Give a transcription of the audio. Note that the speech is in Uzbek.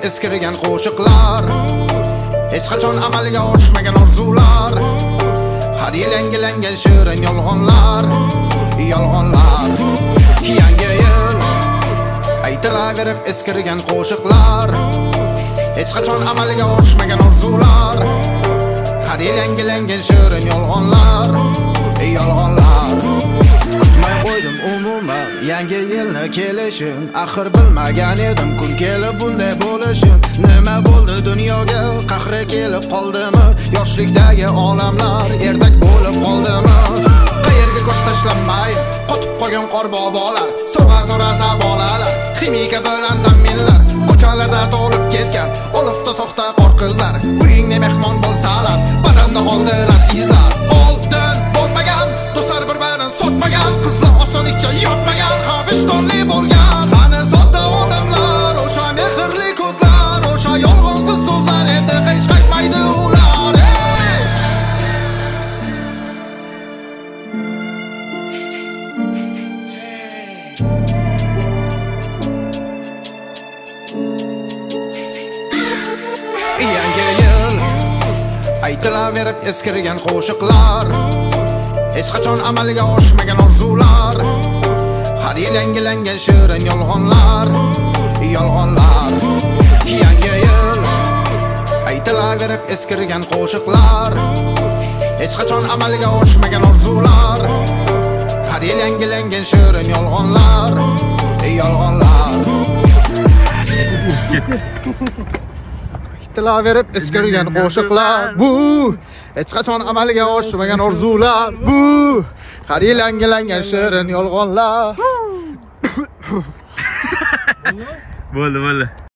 eskirgan qo'shiqlar, hech qachon amalga oshmagan orzular, har yil yangilangan shirin yolg'onlar, yolg'onlar. Yangi yil aytilaverib eskirgan qo'shiqlar, hech qachon amalga oshmagan orzular, har yil yangilangan shirin yolg'onlar, yolg'onlar. Kutmay qo'ydim umuman yangi yilni kelishim, axir bilmagan edim kun kelib bunday bo'lishim. Nima bo'ldi dunyoga, qahri kelib qoldimi? Yoshlikdagi olamlar ertak bo'lib qoldimi? Qayerga ko'z tashlanmay qotib qolgan qorbobolar, so'ra bolalar, ximika bilan ta'minlar, ko'chalarda to'lib ketgan olifta soxta qor qizlar, uyingda mehmon bo'lsalar, badanda qoldirar izlar. Oldin bo'lmagan do'stlar bir-birini sotmagan, qizlar osonlikcha yotmagan, vijdonli bo'lgan. Qani sodda odamlar, o'sha mehrli ko'zlar, o'sha yolg'onsiz so'zlar, endi hech qaytmaydi ular. Yangi yil aytilaverib eskirgan qo'shiqlar, hech qachon amalga oshmagan orzular, har yil yangilangan shirin yolg'onlar, yolg'onlar. Yangi yil aytilaverib eskirgan qo'shiqlar, hech qachon amalga oshmagan orzular, har yil yangilangan shirin yolg'onlar, yolg'onlar. Aytilaverib eskirgan qo'shiqlar, bu hech qachon amalga oshmagan orzular, bu har yil yangilangan shirin yolg'onlar. Bo'ldi.